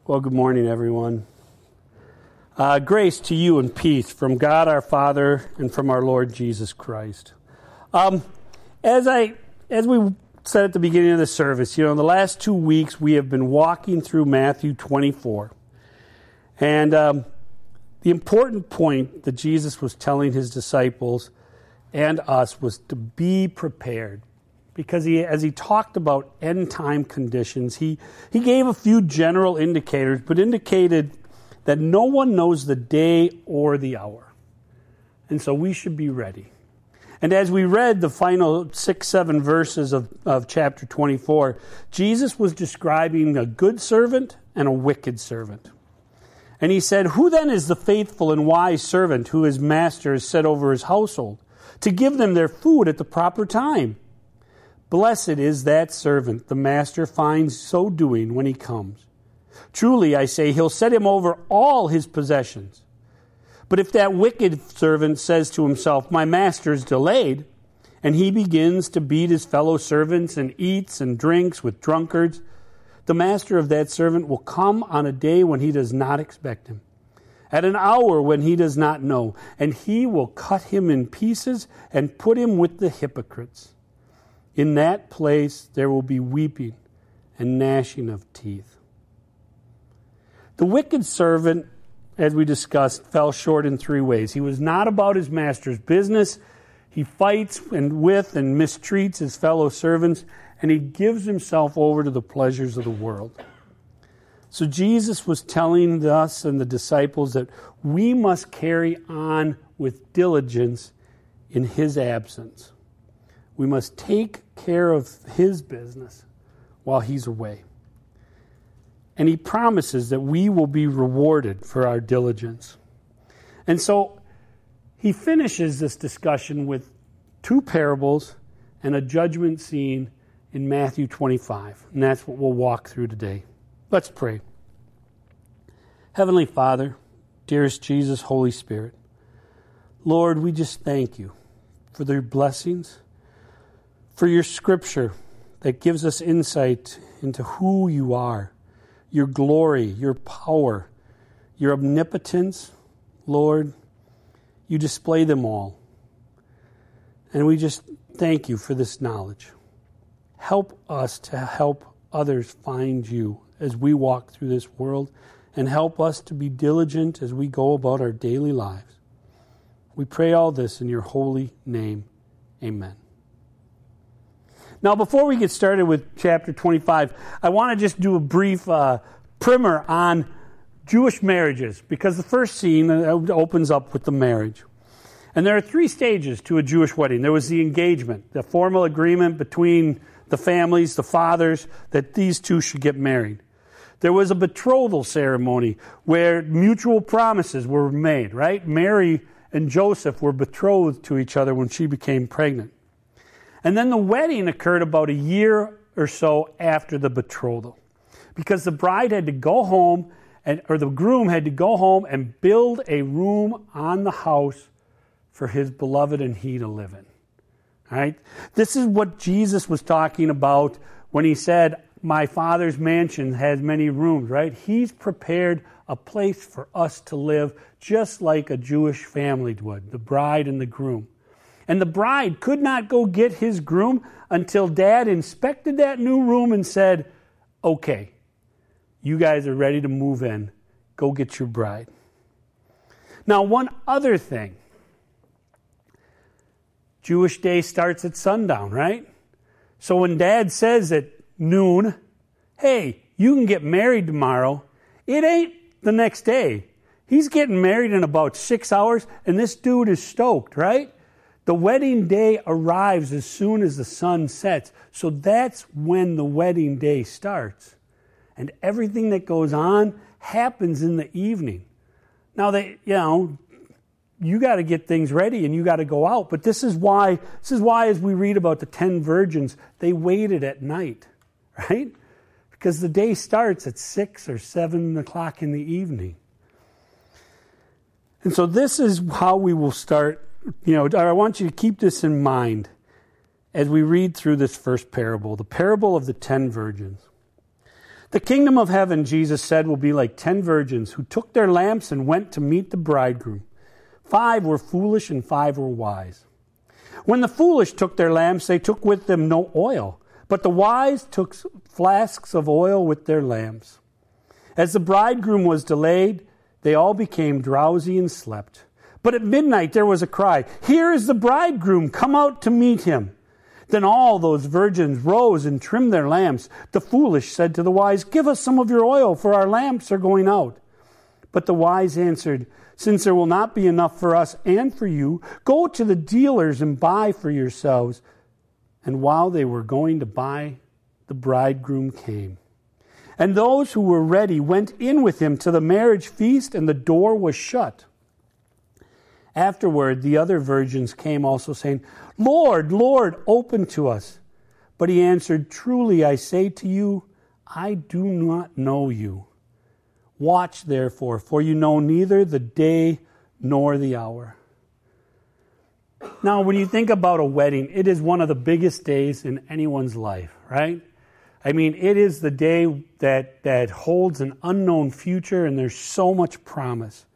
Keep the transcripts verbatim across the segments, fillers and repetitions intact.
Well, good morning, everyone. Uh, grace to you and peace from God our Father and from our Lord Jesus Christ. Um, as I, as we said at the beginning of the service, you know, in the last two weeks we have been walking through Matthew twenty-four, and um, the important point that Jesus was telling his disciples and us was to be prepared. Because he, as he talked about end-time conditions, he, he gave a few general indicators, but indicated that no one knows the day or the hour. And so we should be ready. And as we read the final six, seven verses of, of chapter twenty-four, Jesus was describing a good servant and a wicked servant. And he said, "Who then is the faithful and wise servant who his master has set over his household, to give them their food at the proper time? Blessed is that servant the master finds so doing when he comes. Truly, I say, he'll set him over all his possessions. But if that wicked servant says to himself, 'My master is delayed,' and he begins to beat his fellow servants and eats and drinks with drunkards, the master of that servant will come on a day when he does not expect him, at an hour when he does not know, and he will cut him in pieces and put him with the hypocrites. In that place there will be weeping and gnashing of teeth." The wicked servant, as we discussed, fell short in three ways. He was not about his master's business. He fights and with and mistreats his fellow servants, and he gives himself over to the pleasures of the world. So Jesus was telling us and the disciples that we must carry on with diligence in his absence. We must take care of his business while he's away. And he promises that we will be rewarded for our diligence. And so he finishes this discussion with two parables and a judgment scene in Matthew twenty-five. And that's what we'll walk through today. Let's pray. Heavenly Father, dearest Jesus, Holy Spirit, Lord, we just thank you for their blessings, for your scripture that gives us insight into who you are, your glory, your power, your omnipotence. Lord, you display them all. And we just thank you for this knowledge. Help us to help others find you as we walk through this world, and help us to be diligent as we go about our daily lives. We pray all this in your holy name. Amen. Now, before we get started with chapter twenty-five, I want to just do a brief uh, primer on Jewish marriages, because the first scene opens up with the marriage. And there are three stages to a Jewish wedding. There was the engagement, the formal agreement between the families, the fathers, that these two should get married. There was a betrothal ceremony where mutual promises were made, right? Mary and Joseph were betrothed to each other when she became pregnant. And then the wedding occurred about a year or so after the betrothal, because the bride had to go home, and or the groom had to go home and build a room on the house for his beloved and he to live in. All right? This is what Jesus was talking about when he said, "My Father's mansion has many rooms," right? He's prepared a place for us to live just like a Jewish family would, the bride and the groom. And the bride could not go get his groom until Dad inspected that new room and said, "Okay, you guys are ready to move in. Go get your bride." Now, one other thing. Jewish day starts at sundown, right? So when Dad says at noon, "Hey, you can get married tomorrow," it ain't the next day. He's getting married in about six hours, and this dude is stoked, right? The wedding day arrives as soon as the sun sets. So that's when the wedding day starts. And everything that goes on happens in the evening. Now, they, you know, you got to get things ready and you got to go out. But this is why, this is why as we read about the ten virgins, they waited at night, right? Because the day starts at six or seven o'clock in the evening. And so this is how we will start. You know, I want you to keep this in mind as we read through this first parable, the parable of the ten virgins. The kingdom of heaven, Jesus said, will be like ten virgins who took their lamps and went to meet the bridegroom. Five were foolish and five were wise. When the foolish took their lamps, they took with them no oil, but the wise took flasks of oil with their lamps. As the bridegroom was delayed, they all became drowsy and slept. But at midnight there was a cry, "Here is the bridegroom, come out to meet him." Then all those virgins rose and trimmed their lamps. The foolish said to the wise, "Give us some of your oil, for our lamps are going out." But the wise answered, "Since there will not be enough for us and for you, go to the dealers and buy for yourselves." And while they were going to buy, the bridegroom came. And those who were ready went in with him to the marriage feast, and the door was shut. Afterward, the other virgins came also, saying, "Lord, Lord, open to us." But he answered, "Truly I say to you, I do not know you. Watch therefore, for you know neither the day nor the hour." Now, when you think about a wedding, it is one of the biggest days in anyone's life, right? I mean, it is the day that, that holds an unknown future, and there's so much promise.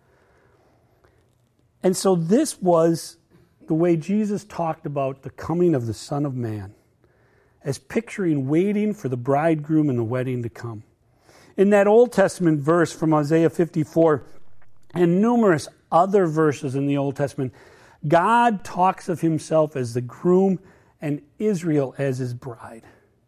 And so this was the way Jesus talked about the coming of the Son of Man, as picturing waiting for the bridegroom and the wedding to come. In that Old Testament verse from Isaiah fifty-four and numerous other verses in the Old Testament, God talks of himself as the groom and Israel as his bride.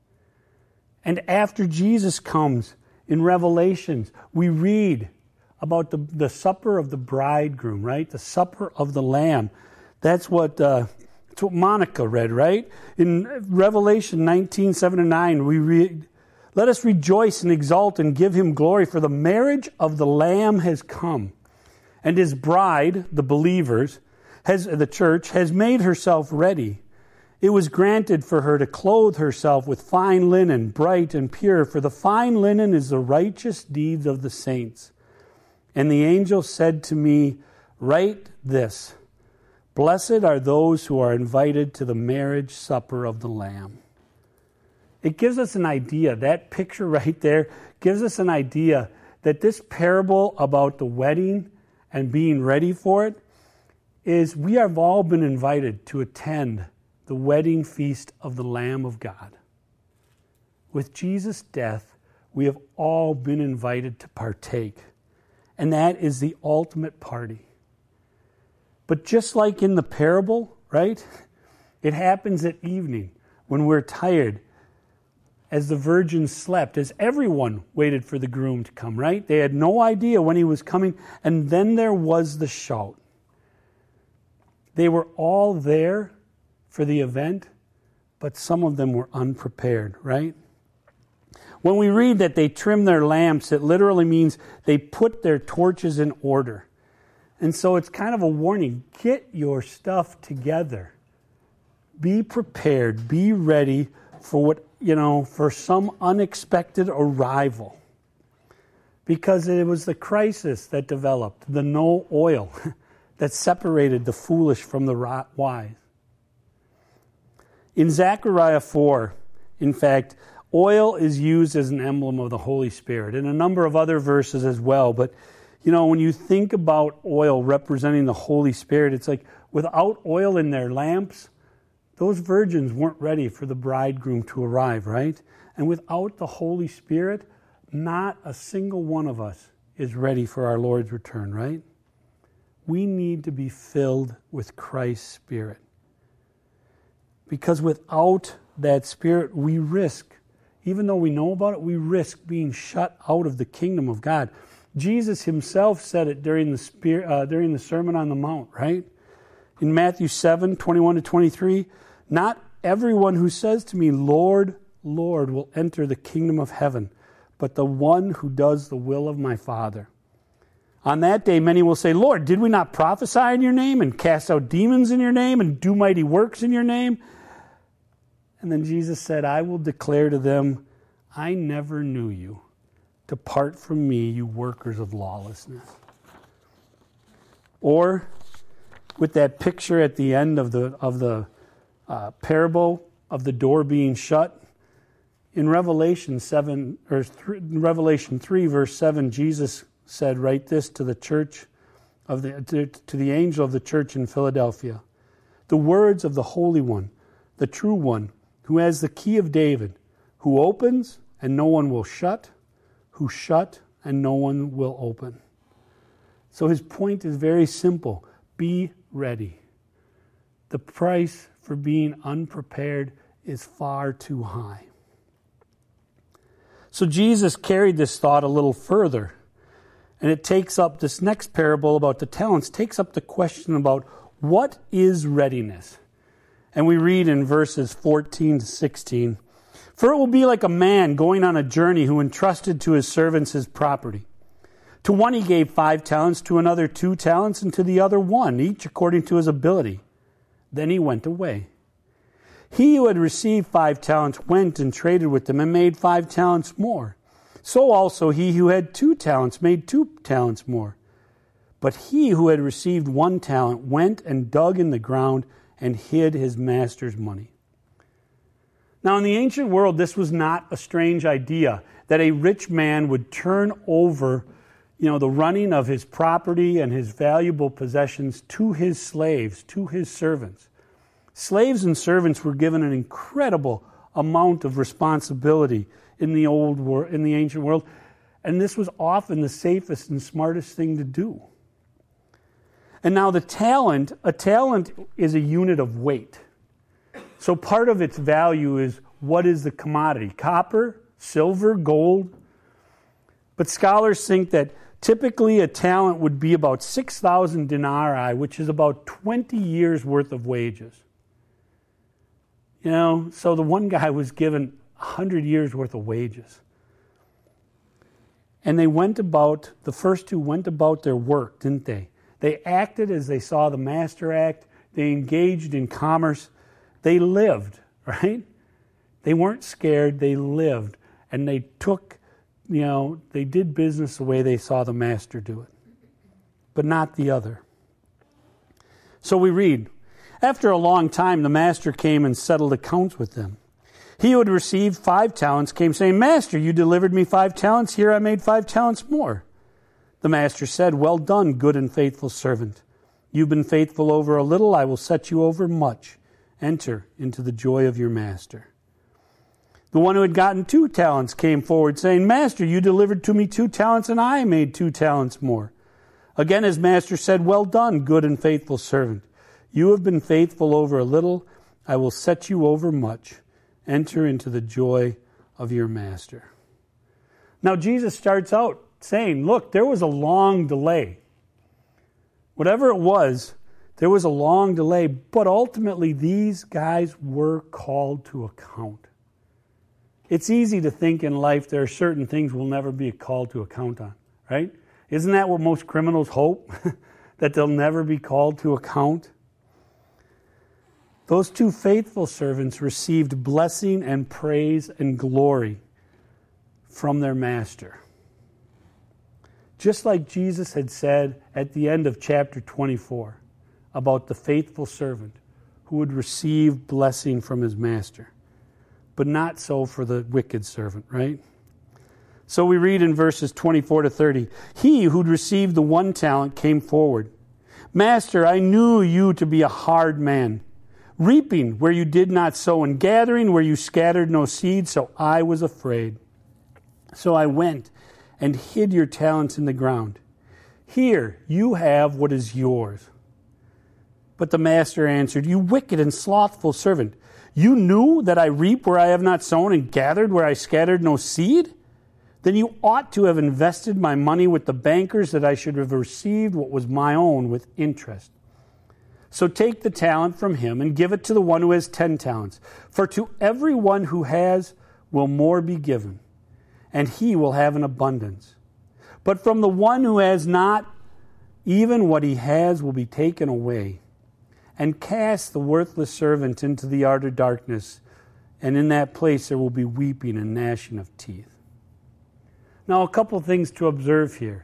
And after Jesus comes in Revelations, we read about the, the supper of the bridegroom, right? The supper of the Lamb. That's what, uh, that's what Monica read, right? In Revelation nineteen, seven and nine, we read, "Let us rejoice and exult and give him glory, for the marriage of the Lamb has come. And his bride, the believers, has the church, has made herself ready. It was granted for her to clothe herself with fine linen, bright and pure, for the fine linen is the righteous deeds of the saints. And the angel said to me, write this, blessed are those who are invited to the marriage supper of the Lamb." It gives us an idea, that picture right there gives us an idea that this parable about the wedding and being ready for it is we have all been invited to attend the wedding feast of the Lamb of God. With Jesus' death, we have all been invited to partake. And that is the ultimate party. But just like in the parable, right? It happens at evening when we're tired, as the virgins slept, as everyone waited for the groom to come, right? They had no idea when he was coming. And then there was the shout. They were all there for the event, but some of them were unprepared, right? When we read that they trimmed their lamps, it literally means they put their torches in order. And so it's kind of a warning. Get your stuff together. Be prepared. Be ready for what, you know, for some unexpected arrival. Because it was the crisis that developed, the no oil, that separated the foolish from the wise. In Zechariah four, in fact, oil is used as an emblem of the Holy Spirit, and a number of other verses as well. But, you know, when you think about oil representing the Holy Spirit, it's like without oil in their lamps, those virgins weren't ready for the bridegroom to arrive, right? And without the Holy Spirit, not a single one of us is ready for our Lord's return, right? We need to be filled with Christ's Spirit. Because without that Spirit, we risk, even though we know about it, we risk being shut out of the kingdom of God. Jesus himself said it during the Spirit, uh, during the Sermon on the Mount, right? In Matthew seven, twenty-one to twenty-three, "Not everyone who says to me, 'Lord, Lord,' will enter the kingdom of heaven, but the one who does the will of my Father. On that day, many will say, 'Lord, did we not prophesy in your name and cast out demons in your name and do mighty works in your name?' And then Jesus said, 'I will declare to them, I never knew you. Depart from me, you workers of lawlessness.'" Or with that picture at the end of the of the uh, parable of the door being shut, In Revelation seven or th- Revelation three, verse seven, Jesus said, "Write this to the church of the to, to the angel of the church in Philadelphia, the words of the Holy One, the true One, who has the key of David, who opens and no one will shut, who shut and no one will open." So his point is very simple: be ready. The price for being unprepared is far too high. So Jesus carried this thought a little further, and it takes up, this next parable about the talents takes up the question about what is readiness. And we read in verses fourteen to sixteen, "For it will be like a man going on a journey who entrusted to his servants his property. To one he gave five talents, to another two talents, and to the other one, each according to his ability. Then he went away. He who had received five talents went and traded with them and made five talents more. So also he who had two talents made two talents more. But he who had received one talent went and dug in the ground and hid his master's money." Now in the ancient world, this was not a strange idea, that a rich man would turn over, you know, the running of his property and his valuable possessions to his slaves, to his servants. Slaves and servants were given an incredible amount of responsibility in the old world, in the ancient world, and this was often the safest and smartest thing to do. And now the talent, a talent is a unit of weight. So part of its value is, what is the commodity? Copper, silver, gold. But scholars think that typically a talent would be about six thousand denarii, which is about twenty years worth of wages. You know, so the one guy was given one hundred years worth of wages. And they went about, the first two went about their work, didn't they? They acted as they saw the master act. They engaged in commerce. They lived, right? They weren't scared. They lived. And they took, you know, they did business the way they saw the master do it. But not the other. So we read, "After a long time, the master came and settled accounts with them. He who had received five talents came saying, 'Master, you delivered me five talents. Here I made five talents more.' The master said, 'Well done, good and faithful servant. You've been faithful over a little. I will set you over much. Enter into the joy of your master.' The one who had gotten two talents came forward saying, 'Master, you delivered to me two talents, and I made two talents more.' Again his master said, 'Well done, good and faithful servant. You have been faithful over a little. I will set you over much. Enter into the joy of your master.'" Now Jesus starts out saying, look, there was a long delay. Whatever it was, there was a long delay, but ultimately these guys were called to account. It's easy to think in life there are certain things we'll never be called to account on, right? Isn't that what most criminals hope? That they'll never be called to account? Those two faithful servants received blessing and praise and glory from their master. Just like Jesus had said at the end of chapter twenty-four about the faithful servant who would receive blessing from his master. But not so for the wicked servant, right? So we read in verses twenty-four to thirty, "He who'd received the one talent came forward. 'Master, I knew you to be a hard man, reaping where you did not sow and gathering where you scattered no seed, so I was afraid. So I went and hid your talents in the ground. Here you have what is yours.' But the master answered, 'You wicked and slothful servant, you knew that I reap where I have not sown and gathered where I scattered no seed? Then you ought to have invested my money with the bankers, that I should have received what was my own with interest. So take the talent from him and give it to the one who has ten talents. For to every one who has will more be given, and he will have an abundance. But from the one who has not, even what he has will be taken away. And cast the worthless servant into the outer darkness, and in that place there will be weeping and gnashing of teeth.'" Now, a couple things to observe here.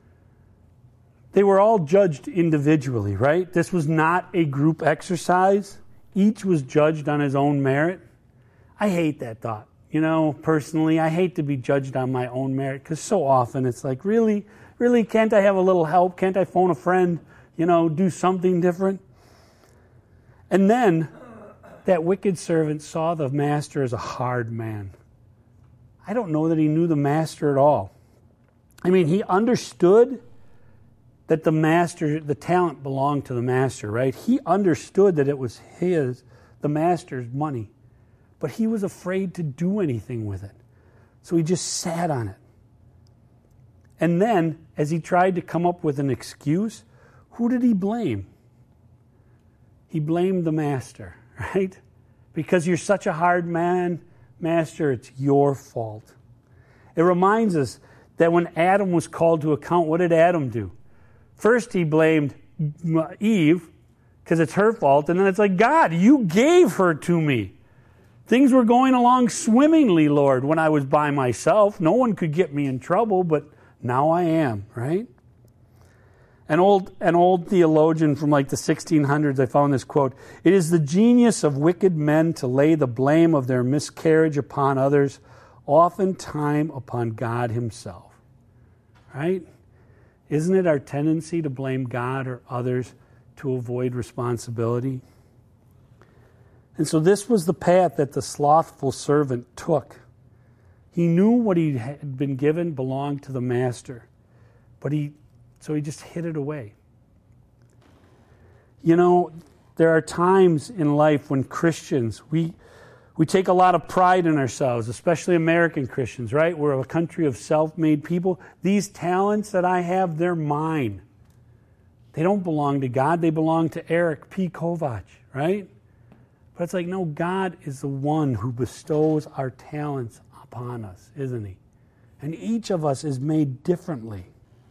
They were all judged individually, right? This was not a group exercise. Each was judged on his own merit. I hate that thought. You know, personally, I hate to be judged on my own merit, because so often it's like, really, really, can't I have a little help? Can't I phone a friend? You know, do something different? And then that wicked servant saw the master as a hard man. I don't know that he knew the master at all. I mean, he understood that the master, the talent belonged to the master, right? He understood that it was his, the master's money. But he was afraid to do anything with it. So he just sat on it. And then, as he tried to come up with an excuse, who did he blame? He blamed the master, right? Because you're such a hard man, master, it's your fault. It reminds us that when Adam was called to account, what did Adam do? First he blamed Eve because it's her fault, and then it's like, God, you gave her to me. Things were going along swimmingly, Lord, when I was by myself. No one could get me in trouble, but now I am, right? An old, an old theologian from like the sixteen hundreds, I found this quote, "It is the genius of wicked men to lay the blame of their miscarriage upon others, oftentimes upon God himself." Right? Isn't it our tendency to blame God or others to avoid responsibility? And so this was the path that the slothful servant took. He knew what he had been given belonged to the master, but he, so he just hid it away. You know, there are times in life when Christians, we we take a lot of pride in ourselves, especially American Christians, right? We're a country of self-made people. These talents that I have, they're mine. They don't belong to God. They belong to Eric P. Kovach, right? But it's like, no, God is the one who bestows our talents upon us, isn't he? And each of us is made differently.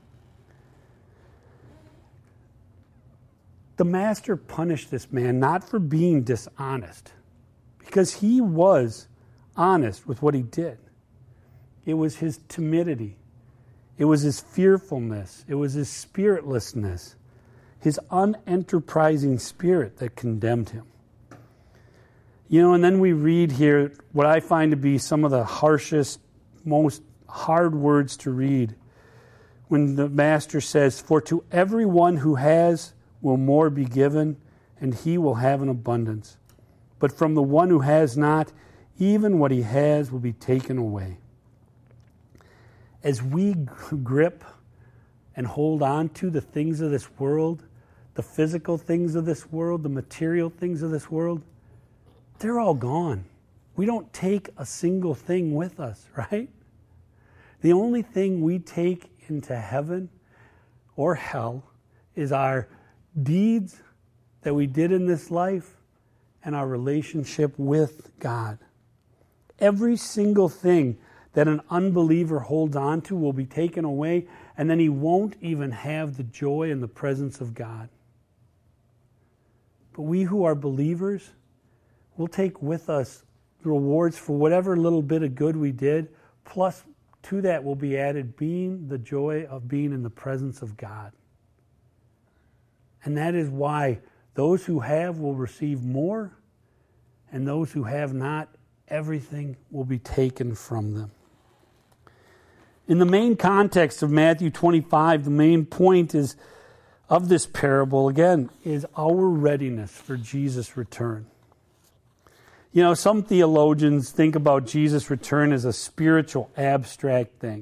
The master punished this man not for being dishonest, because he was honest with what he did. It was his timidity. It was his fearfulness. It was his spiritlessness, his unenterprising spirit that condemned him. You know, and then we read here what I find to be some of the harshest, most hard words to read. When the master says, "For to everyone who has will more be given, and he will have an abundance. But from the one who has not, even what he has will be taken away." As we grip and hold on to the things of this world, the physical things of this world, the material things of this world, they're all gone. We don't take a single thing with us, right? The only thing we take into heaven or hell is our deeds that we did in this life and our relationship with God. Every single thing that an unbeliever holds on to will be taken away, and then he won't even have the joy and the presence of God. But we who are believers, we'll take with us the rewards for whatever little bit of good we did, plus to that will be added being the joy of being in the presence of God. And that is why those who have will receive more, and those who have not, everything will be taken from them. In the main context of Matthew twenty-five, the main point is of this parable, again, is our readiness for Jesus' return. You know, some theologians think about Jesus' return as a spiritual, abstract thing.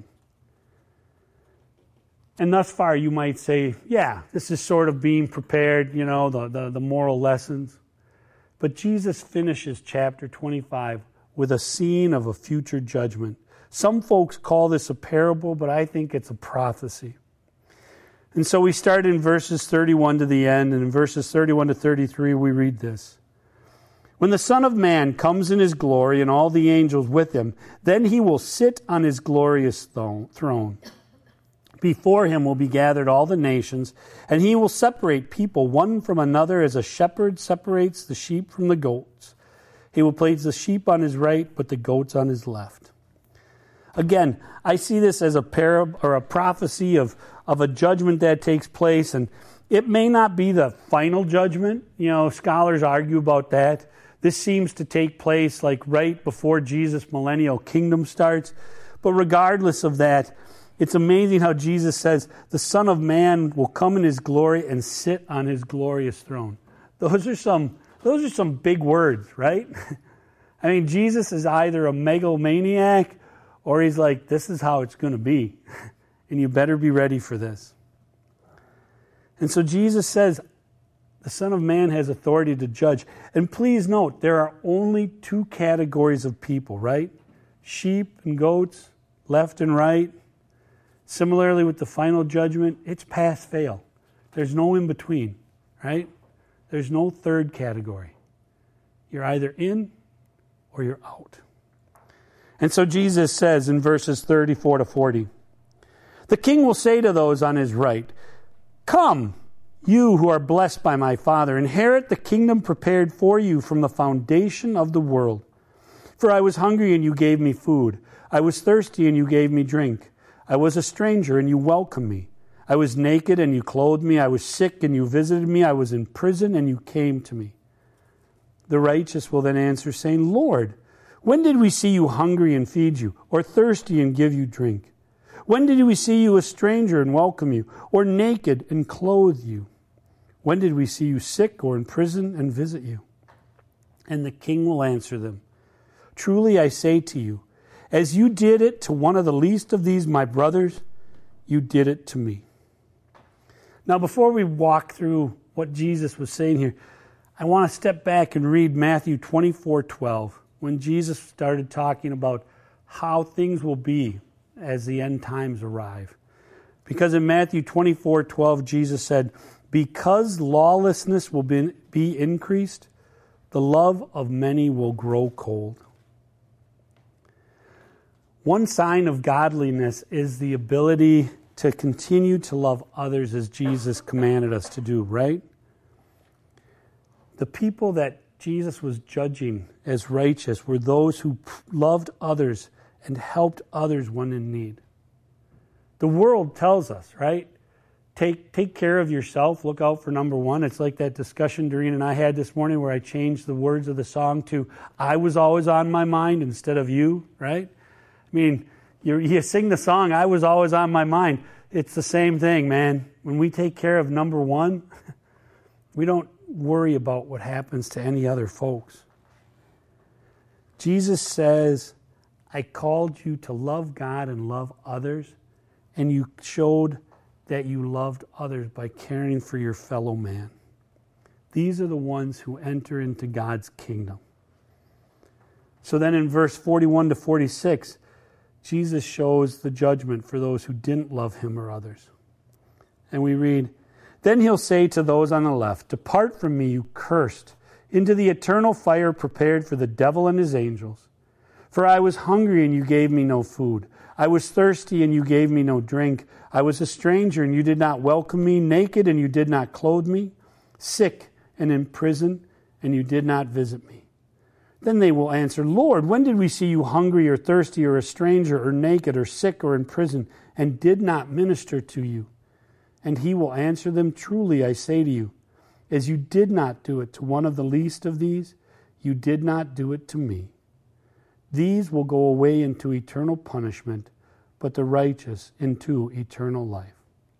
And thus far you might say, yeah, this is sort of being prepared, you know, the, the, the moral lessons. But Jesus finishes chapter twenty-five with a scene of a future judgment. Some folks call this a parable, but I think it's a prophecy. And so we start in verses thirty-one to the end, and in verses thirty-one to thirty-three we read this. "When the Son of Man comes in his glory and all the angels with him, then he will sit on his glorious throne. Before him will be gathered all the nations, and he will separate people one from another as a shepherd separates the sheep from the goats. He will place the sheep on his right, but the goats on his left." Again, I see this as a parable or a prophecy of, of a judgment that takes place, and it may not be the final judgment. You know, scholars argue about that. This seems to take place like right before Jesus' millennial kingdom starts. But regardless of that, it's amazing how Jesus says the Son of Man will come in his glory and sit on his glorious throne. Those are some, those are some big words, right? I mean, Jesus is either a megalomaniac or he's like, this is how it's going to be. And you better be ready for this. And so Jesus says, the Son of Man has authority to judge. And please note, there are only two categories of people, right? Sheep and goats, left and right. Similarly with the final judgment, it's pass-fail. There's no in between, right? There's no third category. You're either in or you're out. And so Jesus says in verses thirty-four to forty, the king will say to those on his right, come, you who are blessed by my Father, inherit the kingdom prepared for you from the foundation of the world. For I was hungry and you gave me food. I was thirsty and you gave me drink. I was a stranger and you welcomed me. I was naked and you clothed me. I was sick and you visited me. I was in prison and you came to me. The righteous will then answer, saying, Lord, when did we see you hungry and feed you, or thirsty and give you drink? When did we see you a stranger and welcome you, or naked and clothe you? When did we see you sick or in prison and visit you? And the king will answer them, truly I say to you, as you did it to one of the least of these my brothers, you did it to me. Now, before we walk through what Jesus was saying here, I want to step back and read Matthew twenty-four twelve, when Jesus started talking about how things will be as the end times arrive. Because in Matthew twenty-four twelve, Jesus said, because lawlessness will be, be increased, the love of many will grow cold. One sign of godliness is the ability to continue to love others as Jesus commanded us to do, right? The people that Jesus was judging as righteous were those who loved others and helped others when in need. The world tells us, right? Take take care of yourself. Look out for number one. It's like that discussion Doreen and I had this morning where I changed the words of the song to I was always on my mind instead of you, right? I mean, you, you sing the song, I was always on my mind. It's the same thing, man. When we take care of number one, we don't worry about what happens to any other folks. Jesus says, I called you to love God and love others, and you showed that you loved others by caring for your fellow man. These are the ones who enter into God's kingdom. So then in verse forty-one to forty-six, Jesus shows the judgment for those who didn't love him or others. And we read, then he'll say to those on the left, depart from me, you cursed, into the eternal fire prepared for the devil and his angels. For I was hungry and you gave me no food. I was thirsty and you gave me no drink. I was a stranger and you did not welcome me, naked and you did not clothe me, sick and in prison and you did not visit me. Then they will answer, Lord, when did we see you hungry or thirsty or a stranger or naked or sick or in prison and did not minister to you? And he will answer them, truly I say to you, as you did not do it to one of the least of these, you did not do it to me. These will go away into eternal punishment, but the righteous into eternal life.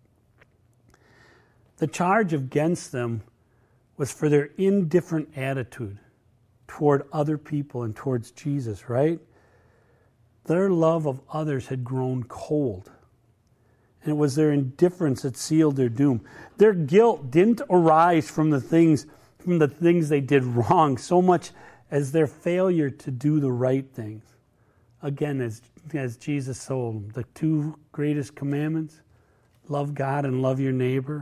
The charge against them was for their indifferent attitude toward other people and towards Jesus, right? Their love of others had grown cold. And it was their indifference that sealed their doom. Their guilt didn't arise from the things from the things they did wrong so much as their failure to do the right things. Again, as, as Jesus told them, the two greatest commandments, love God and love your neighbor.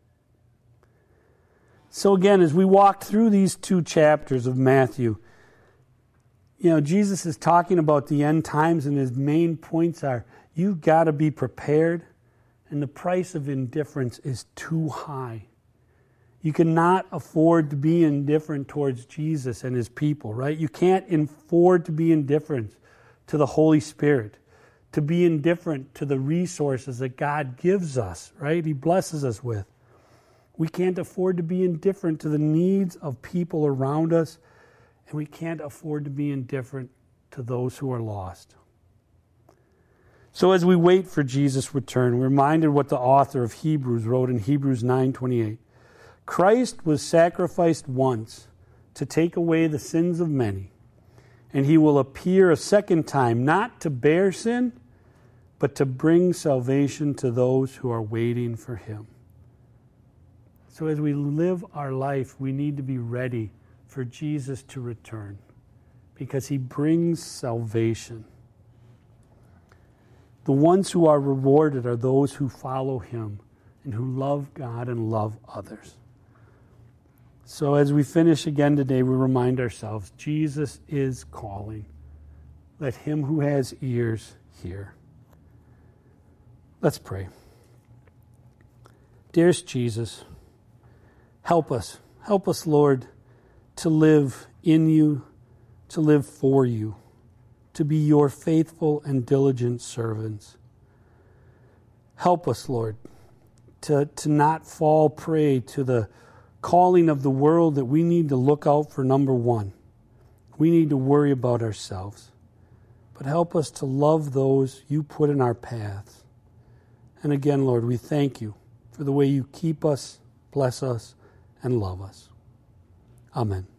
So again, as we walk through these two chapters of Matthew, you know, Jesus is talking about the end times, and his main points are, you've got to be prepared, and the price of indifference is too high. You cannot afford to be indifferent towards Jesus and his people, right? You can't afford to be indifferent to the Holy Spirit, to be indifferent to the resources that God gives us, right? He blesses us with. We can't afford to be indifferent to the needs of people around us And we can't afford to be indifferent to those who are lost. So as we wait for Jesus' return, we're reminded what the author of Hebrews wrote in Hebrews nine twenty-eight. Christ was sacrificed once to take away the sins of many, and he will appear a second time, not to bear sin, but to bring salvation to those who are waiting for him. So as we live our life, we need to be ready for Jesus to return, because he brings salvation. The ones who are rewarded are those who follow him and who love God and love others. So as we finish again today, we remind ourselves, Jesus is calling. Let him who has ears hear. Let's pray. Dearest Jesus, help us. Help us, Lord, to live in you, to live for you, to be your faithful and diligent servants. Help us, Lord, to, to not fall prey to the calling of the world that we need to look out for number one. We need to worry about ourselves. But help us to love those you put in our paths. And again, Lord, we thank you for the way you keep us, bless us, and love us. Amen.